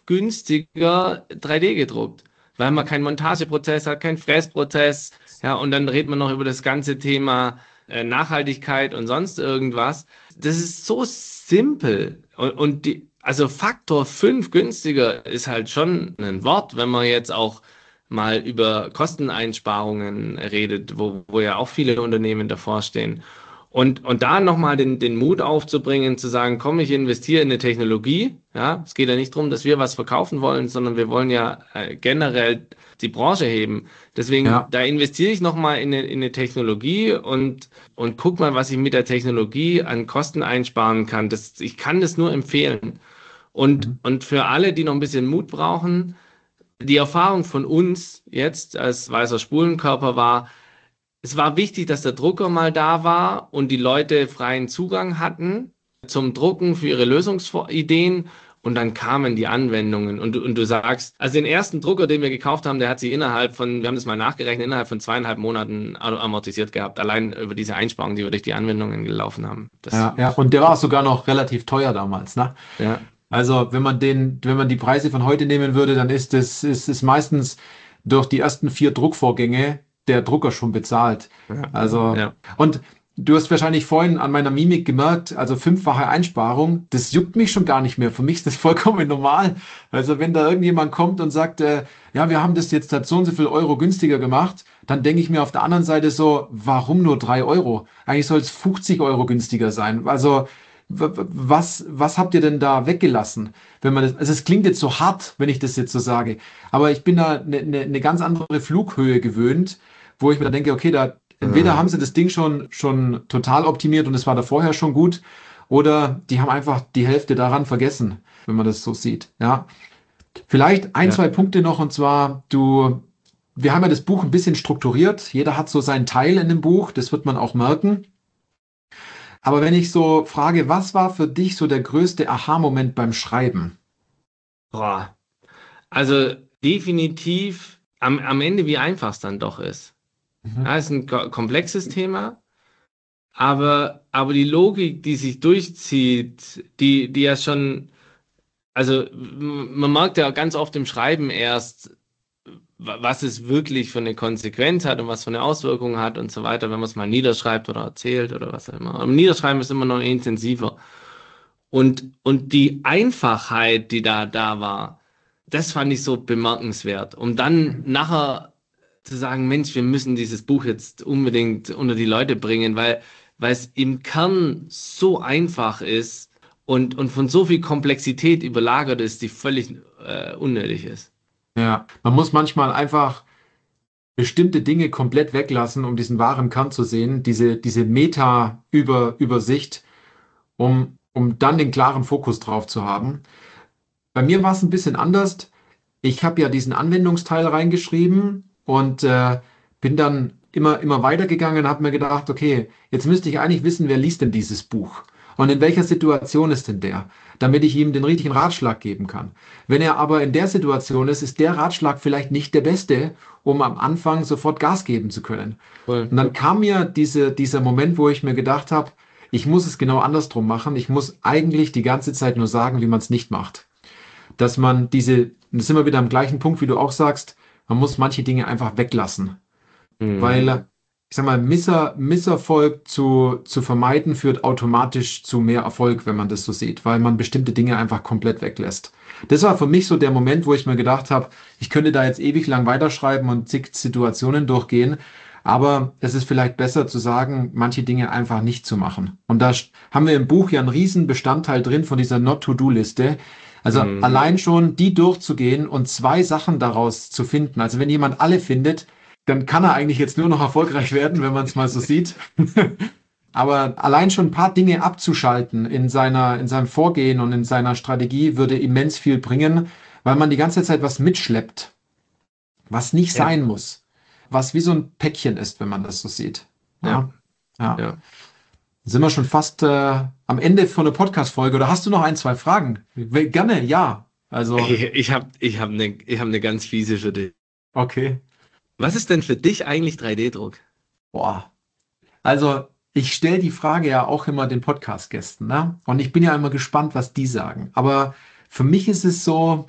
günstiger drei D gedruckt, weil man keinen Montageprozess hat, keinen Fräsprozess. Ja, und dann redet man noch über das ganze Thema äh, Nachhaltigkeit und sonst irgendwas. Das ist so simpel. Und, und die, also Faktor fünf günstiger ist halt schon ein Wort, wenn man jetzt auch mal über Kosteneinsparungen redet, wo, wo ja auch viele Unternehmen davor stehen. Und, und da nochmal den, den Mut aufzubringen, zu sagen, komm, ich investiere in eine Technologie. Ja, es geht ja nicht darum, dass wir was verkaufen wollen, sondern wir wollen ja äh, generell die Branche heben. Deswegen, ja. da investiere ich nochmal in eine, in eine Technologie und, und guck mal, was ich mit der Technologie an Kosten einsparen kann. Das, ich kann das nur empfehlen. Und, mhm. und für alle, die noch ein bisschen Mut brauchen, die Erfahrung von uns jetzt als weißer Spulenkörper war, es war wichtig, dass der Drucker mal da war und die Leute freien Zugang hatten zum Drucken für ihre Lösungsideen und dann kamen die Anwendungen und, und du sagst, also den ersten Drucker, den wir gekauft haben, der hat sich innerhalb von, wir haben das mal nachgerechnet, innerhalb von zweieinhalb Monaten amortisiert gehabt, allein über diese Einsparungen, die wir durch die Anwendungen gelaufen haben. Das ja, ja, und der war sogar noch relativ teuer damals, ne? Ja. Also wenn man den, wenn man die Preise von heute nehmen würde, dann ist es ist, ist meistens durch die ersten vier Druckvorgänge der Drucker schon bezahlt. Ja, also ja. Und du hast wahrscheinlich vorhin an meiner Mimik gemerkt, also fünffache Einsparung, das juckt mich schon gar nicht mehr. Für mich ist das vollkommen normal. Also wenn da irgendjemand kommt und sagt, äh, ja, wir haben das jetzt halt so und so viel Euro günstiger gemacht, dann denke ich mir auf der anderen Seite so, warum nur drei Euro? Eigentlich soll es fünfzig Euro günstiger sein. Also Was, was habt ihr denn da weggelassen? Wenn man das, also es klingt jetzt so hart, wenn ich das jetzt so sage, aber ich bin da eine ne, ne ganz andere Flughöhe gewöhnt, wo ich mir da denke, okay, da entweder haben sie das Ding schon, schon total optimiert und es war da vorher schon gut, oder die haben einfach die Hälfte daran vergessen, wenn man das so sieht. Ja, vielleicht ein, ja. zwei Punkte noch, und zwar, du, wir haben ja das Buch ein bisschen strukturiert, jeder hat so seinen Teil in dem Buch, das wird man auch merken. Aber wenn ich so frage, was war für dich so der größte Aha-Moment beim Schreiben? Boah. Also definitiv am, am Ende, wie einfach es dann doch ist. Mhm. Ja, es ist ein komplexes Thema, aber, aber die Logik, die sich durchzieht, die, die ja schon, also man merkt ja ganz oft im Schreiben erst, was es wirklich für eine Konsequenz hat und was für eine Auswirkung hat und so weiter, wenn man es mal niederschreibt oder erzählt oder was auch immer. Aber Niederschreiben ist immer noch intensiver. Und, und die Einfachheit, die da, da war, das fand ich so bemerkenswert. Um dann nachher zu sagen, Mensch, wir müssen dieses Buch jetzt unbedingt unter die Leute bringen, weil, weil es im Kern so einfach ist und, und von so viel Komplexität überlagert ist, die völlig äh, unnötig ist. Ja, man muss manchmal einfach bestimmte Dinge komplett weglassen, um diesen wahren Kern zu sehen, diese, diese Meta-Übersicht, um, um dann den klaren Fokus drauf zu haben. Bei mir war es ein bisschen anders. Ich habe ja diesen Anwendungsteil reingeschrieben und äh, bin dann immer, immer weitergegangen und habe mir gedacht, okay, jetzt müsste ich eigentlich wissen, wer liest denn dieses Buch? Und in welcher Situation ist denn der? Damit ich ihm den richtigen Ratschlag geben kann. Wenn er aber in der Situation ist, ist der Ratschlag vielleicht nicht der beste, um am Anfang sofort Gas geben zu können. Cool. Und dann kam mir diese, dieser Moment, wo ich mir gedacht habe, ich muss es genau andersrum machen. Ich muss eigentlich die ganze Zeit nur sagen, wie man es nicht macht. Dass man diese, das sind wir wieder am gleichen Punkt, wie du auch sagst, man muss manche Dinge einfach weglassen. Mhm. Weil, ich sag mal, Misser, Misserfolg zu, zu vermeiden, führt automatisch zu mehr Erfolg, wenn man das so sieht, weil man bestimmte Dinge einfach komplett weglässt. Das war für mich so der Moment, wo ich mir gedacht habe, ich könnte da jetzt ewig lang weiterschreiben und zig Situationen durchgehen, aber es ist vielleicht besser zu sagen, manche Dinge einfach nicht zu machen. Und da st- haben wir im Buch ja einen riesen Bestandteil drin von dieser Not-to-Do-Liste. Also Mhm. allein schon die durchzugehen und zwei Sachen daraus zu finden. Also wenn jemand alle findet, dann kann er eigentlich jetzt nur noch erfolgreich werden, wenn man es mal so sieht. Aber allein schon ein paar Dinge abzuschalten in seiner, in seinem Vorgehen und in seiner Strategie würde immens viel bringen, weil man die ganze Zeit was mitschleppt, was nicht Ja, sein muss, was wie so ein Päckchen ist, wenn man das so sieht. ja, Ja, ja. ja. Sind wir schon fast äh, am Ende von der Podcast-Folge oder hast du noch ein, zwei Fragen? Gerne, ja. Also, Ich, ich habe ich hab eine ich hab ne ganz fiese für dich. okay. Was ist denn für dich eigentlich drei D-Druck? Boah. Also, ich stelle die Frage ja auch immer den Podcast-Gästen, ne? Und ich bin ja immer gespannt, was die sagen. Aber für mich ist es so,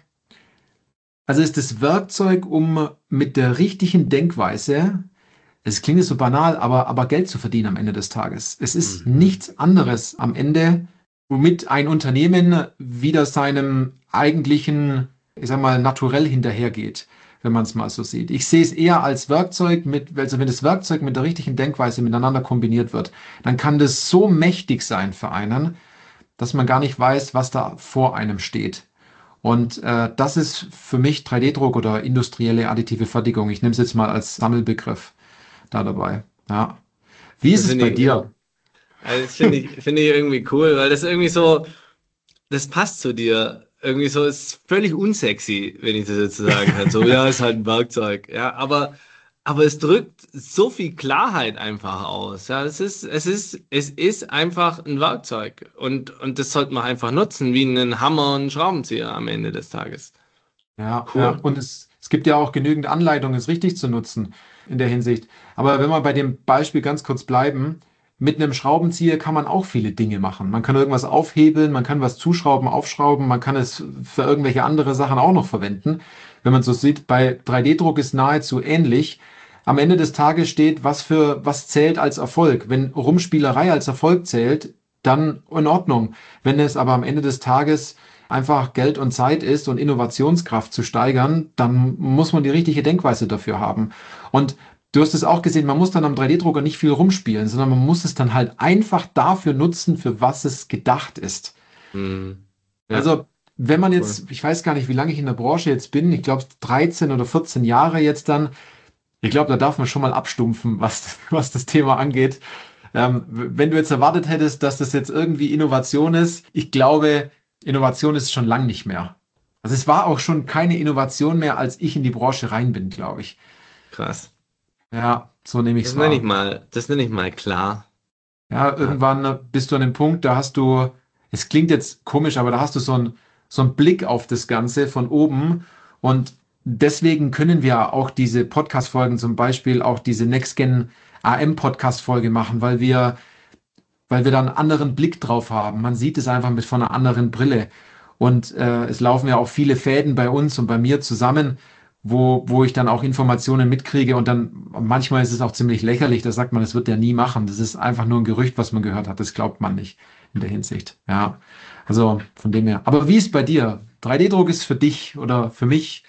also ist das Werkzeug, um mit der richtigen Denkweise, es klingt jetzt so banal, aber, aber Geld zu verdienen am Ende des Tages. Es ist Mhm. nichts anderes am Ende, womit ein Unternehmen wieder seinem eigentlichen, ich sag mal, Naturell hinterhergeht, wenn man es mal so sieht. Ich sehe es eher als Werkzeug mit, also wenn das Werkzeug mit der richtigen Denkweise miteinander kombiniert wird, dann kann das so mächtig sein für einen, dass man gar nicht weiß, was da vor einem steht. Und äh, das ist für mich drei D-Druck oder industrielle additive Fertigung. Ich nehme es jetzt mal als Sammelbegriff da dabei. Ja. Wie ist Das es finde bei ich, dir? also das finde ich, finde ich irgendwie cool, weil das irgendwie so, das passt zu dir. Irgendwie so, ist völlig unsexy, wenn ich das jetzt so sagen kann. So, ja, ist halt ein Werkzeug. Ja, aber, aber es drückt so viel Klarheit einfach aus. Ja, es ist, es ist, es ist einfach ein Werkzeug. Und, und das sollte man einfach nutzen, wie einen Hammer und einen Schraubenzieher am Ende des Tages. Ja, ja. Cool. Und es, es gibt ja auch genügend Anleitungen, es richtig zu nutzen in der Hinsicht. Aber wenn wir bei dem Beispiel ganz kurz bleiben, mit einem Schraubenzieher kann man auch viele Dinge machen. Man kann irgendwas aufhebeln, man kann was zuschrauben, aufschrauben, man kann es für irgendwelche andere Sachen auch noch verwenden. Wenn man so sieht, bei drei D-Druck ist nahezu ähnlich. Am Ende des Tages steht, was für, was zählt als Erfolg. Wenn Rumspielerei als Erfolg zählt, dann in Ordnung. Wenn es aber am Ende des Tages einfach Geld und Zeit ist und Innovationskraft zu steigern, dann muss man die richtige Denkweise dafür haben. Und du hast es auch gesehen, man muss dann am drei D-Drucker nicht viel rumspielen, sondern man muss es dann halt einfach dafür nutzen, für was es gedacht ist. Mhm. Ja, Also, wenn man cool. jetzt, ich weiß gar nicht, wie lange ich in der Branche jetzt bin, ich glaube dreizehn oder vierzehn Jahre jetzt dann, ich glaube, da darf man schon mal abstumpfen, was, was das Thema angeht. Ähm, wenn du jetzt erwartet hättest, dass das jetzt irgendwie Innovation ist, ich glaube, Innovation ist es schon lang nicht mehr. Also es war auch schon keine Innovation mehr, als ich in die Branche rein bin, glaube ich. Krass. Ja, so nehme ich Das es nenne ich wahr. mal, das nenne ich mal klar. Ja, Ja. irgendwann bist du an dem Punkt, da hast du, es klingt jetzt komisch, aber da hast du so einen so einen Blick auf das Ganze von oben und deswegen können wir auch diese Podcast-Folgen, zum Beispiel auch diese Next Gen A M-Podcast-Folge machen, weil wir weil wir da einen anderen Blick drauf haben. Man sieht es einfach mit von einer anderen Brille. Und äh, es laufen ja auch viele Fäden bei uns und bei mir zusammen, wo, wo ich dann auch Informationen mitkriege und dann manchmal ist es auch ziemlich lächerlich, da sagt man, das wird der nie machen. Das ist einfach nur ein Gerücht, was man gehört hat. Das glaubt man nicht in der Hinsicht. Ja, also von dem her. Aber wie ist bei dir? drei D-Druck ist für dich oder für mich,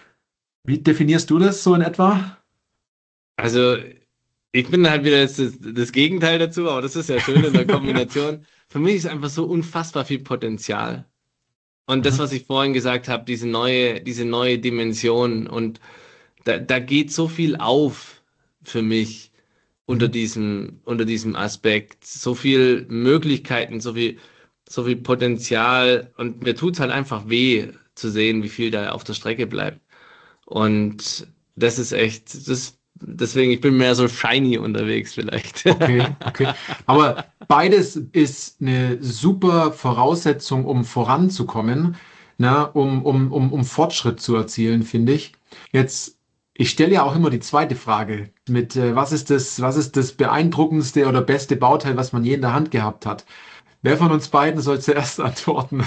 wie definierst du das so in etwa? Also, ich bin halt wieder jetzt das, das Gegenteil dazu, aber das ist ja schön in der Kombination. Für mich ist einfach so unfassbar viel Potenzial. Und das, Mhm. was ich vorhin gesagt habe, diese neue, diese neue Dimension und da, da geht so viel auf für mich unter Mhm. diesem, unter diesem Aspekt. So viel Möglichkeiten, so viel, so viel Potenzial und mir tut's halt einfach weh zu sehen, wie viel da auf der Strecke bleibt. Und das ist echt, das deswegen, ich bin mehr so shiny unterwegs vielleicht. Okay, okay. Aber beides ist eine super Voraussetzung, um voranzukommen, ne, um, um, um, um Fortschritt zu erzielen, finde ich. Jetzt, ich stelle ja auch immer die zweite Frage mit, äh, was ist das, was ist das beeindruckendste oder beste Bauteil, was man je in der Hand gehabt hat? Wer von uns beiden soll zuerst antworten?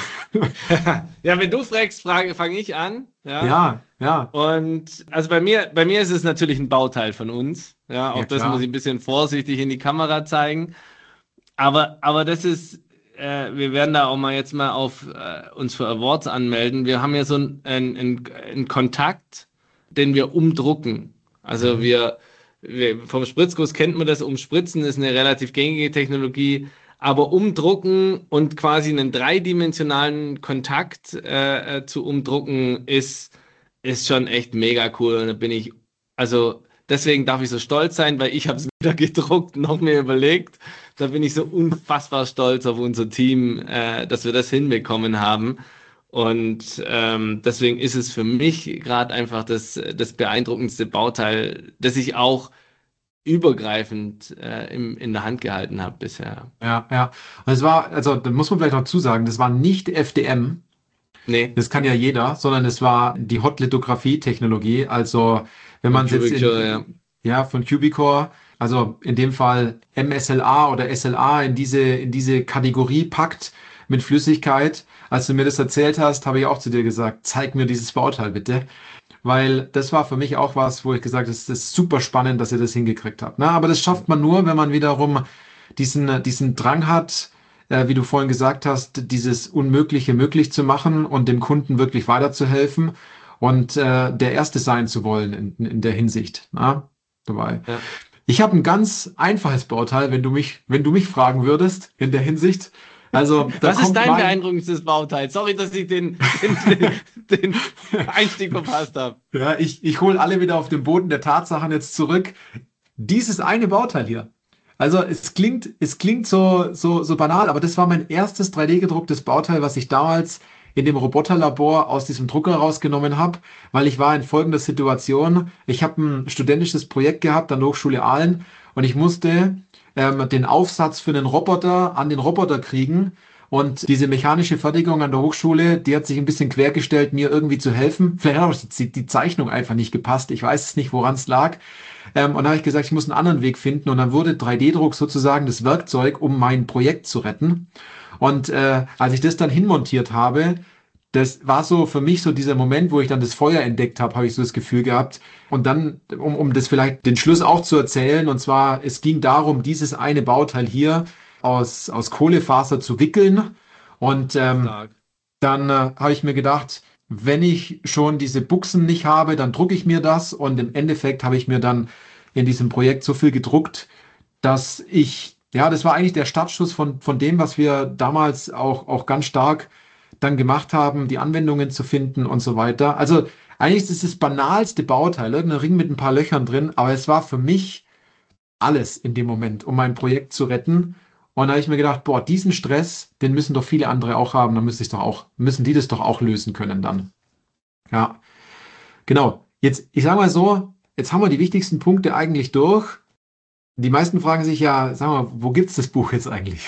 Ja, wenn du fragst, frage, fange ich an. Ja. Ja, ja, Und also bei mir, bei mir ist es natürlich ein Bauteil von uns. Ja, auch ja, das muss klar. ich ein bisschen vorsichtig in die Kamera zeigen. Aber, aber das ist, äh, wir werden da auch mal jetzt mal auf äh, uns für Awards anmelden. Wir haben ja so einen ein, ein Kontakt, den wir umdrucken. Also Mhm. wir, wir vom Spritzguss kennt man das, umspritzen ist eine relativ gängige Technologie, aber umdrucken und quasi einen dreidimensionalen Kontakt äh, äh, zu umdrucken ist, ist schon echt mega cool. Und da bin ich, also deswegen darf ich so stolz sein, weil ich habe es wieder gedruckt, noch mir überlegt. Da bin ich so unfassbar stolz auf unser Team, äh, dass wir das hinbekommen haben. Und ähm, deswegen ist es für mich gerade einfach das, das beeindruckendste Bauteil, das ich auch übergreifend äh, im, in der Hand gehalten habe bisher. Ja, ja. Und es war, also da muss man vielleicht noch zusagen, das war nicht F D M, Nee, das kann ja jeder, sondern es war die Hot-Lithografie-Technologie. Also wenn von man es jetzt Cubicure, ja. in, ja, von Cubicore, also in dem Fall M S L A oder S L A in diese, in diese Kategorie packt mit Flüssigkeit. Als du mir das erzählt hast, habe ich auch zu dir gesagt, zeig mir dieses Bauteil bitte. Weil das war für mich auch was, wo ich gesagt habe, das ist super spannend, dass ihr das hingekriegt habt. Na, aber das schafft man nur, wenn man wiederum diesen, diesen Drang hat, äh, wie du vorhin gesagt hast, dieses Unmögliche möglich zu machen und dem Kunden wirklich weiterzuhelfen und äh, der Erste sein zu wollen in, in der Hinsicht. Na, dabei. Ja. Ich habe ein ganz einfaches Bauteil, wenn du mich, wenn du mich fragen würdest in der Hinsicht. Also da Was ist kommt dein mein, beeindruckendstes Bauteil? Sorry, dass ich den, den, den, den Einstieg verpasst habe. ja, ich, ich hole alle wieder auf den Boden der Tatsachen jetzt zurück. Dieses eine Bauteil hier. Also es klingt, es klingt so, so, so banal, aber das war mein erstes drei D gedrucktes Bauteil, was ich damals in dem Roboterlabor aus diesem Drucker rausgenommen habe, weil ich war in folgender Situation. Ich habe ein studentisches Projekt gehabt an der Hochschule Aalen und ich musste ähm, den Aufsatz für den Roboter an den Roboter kriegen. Und diese mechanische Fertigung an der Hochschule, die hat sich ein bisschen quergestellt, mir irgendwie zu helfen. Vielleicht hat auch die, die Zeichnung einfach nicht gepasst. Ich weiß es nicht, woran es lag. Ähm, und da habe ich gesagt, ich muss einen anderen Weg finden. Und dann wurde drei D-Druck sozusagen das Werkzeug, um mein Projekt zu retten. Und äh, als ich das dann hinmontiert habe, das war so für mich so dieser Moment, wo ich dann das Feuer entdeckt habe, habe ich so das Gefühl gehabt. Und dann, um, um das vielleicht den Schluss auch zu erzählen, und zwar, es ging darum, dieses eine Bauteil hier aus, aus Kohlefaser zu wickeln. Und ähm, Stark. dann äh, habe ich mir gedacht, wenn ich schon diese Buchsen nicht habe, dann drucke ich mir das. Und im Endeffekt habe ich mir dann in diesem Projekt so viel gedruckt, dass ich, ja, das war eigentlich der Startschuss von, von dem, was wir damals auch, auch ganz stark dann gemacht haben, die Anwendungen zu finden und so weiter. Also eigentlich ist es das banalste Bauteil, irgendein Ring mit ein paar Löchern drin, aber es war für mich alles in dem Moment, um mein Projekt zu retten. Und da habe ich mir gedacht, boah, diesen Stress, den müssen doch viele andere auch haben, dann müsste ich doch auch, müssen die das doch auch lösen können dann. Ja, genau. Jetzt, ich sage mal so, jetzt haben wir die wichtigsten Punkte eigentlich durch. Die meisten fragen sich ja, sag mal, wo gibt's das Buch jetzt eigentlich?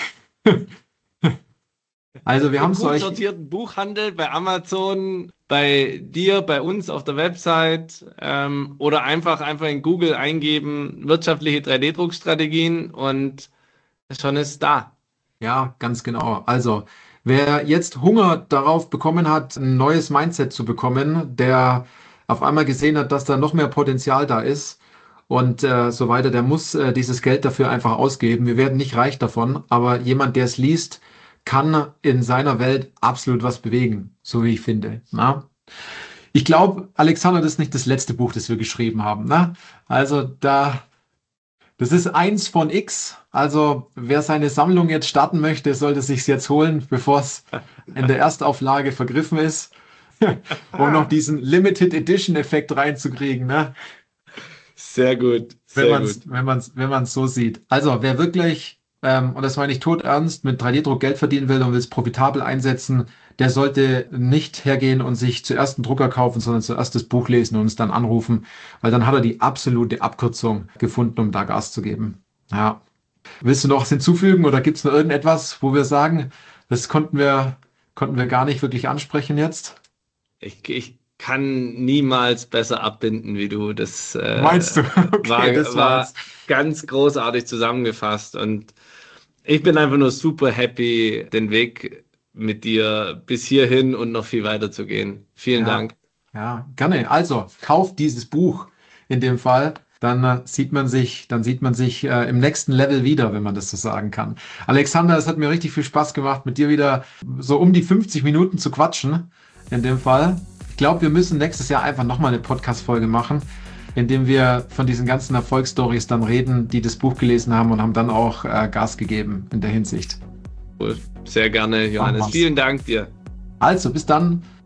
Also wir haben Im es gut euch, sortierten Buchhandel, bei Amazon, bei dir, bei uns auf der Website ähm, oder einfach, einfach in Google eingeben, wirtschaftliche drei D-Druckstrategien und schon ist da. ja, ganz genau. Also, wer jetzt Hunger darauf bekommen hat, ein neues Mindset zu bekommen, der auf einmal gesehen hat, dass da noch mehr Potenzial da ist und äh, so weiter, der muss äh, dieses Geld dafür einfach ausgeben. Wir werden nicht reich davon, aber jemand, der es liest, kann in seiner Welt absolut was bewegen, so wie ich finde. Na? Ich glaube, Alexander, das ist nicht das letzte Buch, das wir geschrieben haben. Ne? Also da das ist eins von X. Also wer seine Sammlung jetzt starten möchte, sollte sich's jetzt holen, bevor es in der Erstauflage vergriffen ist, um noch diesen Limited Edition Effekt reinzukriegen, ne? Sehr gut, Wenn sehr man es, gut. wenn man's, wenn man's so sieht. Also wer wirklich ähm, und das meine ich todernst, mit drei D-Druck Geld verdienen will und will es profitabel einsetzen, der sollte nicht hergehen und sich zuerst einen Drucker kaufen, sondern zuerst das Buch lesen und uns dann anrufen, weil dann hat er die absolute Abkürzung gefunden, um da Gas zu geben. Ja. Willst du noch was hinzufügen oder gibt es noch irgendetwas, wo wir sagen, das konnten wir, konnten wir gar nicht wirklich ansprechen jetzt? Ich, ich kann niemals besser abbinden wie du. Das äh, Meinst du? Okay, war, das war war's. ganz großartig zusammengefasst. Und ich bin einfach nur super happy, den Weg mit dir bis hierhin und noch viel weiter zu gehen. Vielen Ja, Dank. ja, gerne. Also, kauft dieses Buch in dem Fall. Dann äh, sieht man sich, dann sieht man sich äh, im nächsten Level wieder, wenn man das so sagen kann. Alexander, es hat mir richtig viel Spaß gemacht, mit dir wieder so um die fünfzig Minuten zu quatschen. In dem Fall. Ich glaube, wir müssen nächstes Jahr einfach nochmal eine Podcast-Folge machen, in dem wir von diesen ganzen Erfolgsstories dann reden, die das Buch gelesen haben und haben dann auch äh, Gas gegeben in der Hinsicht. Cool. Sehr gerne, Johannes. Machen wir's. Vielen Dank dir. Also, bis dann.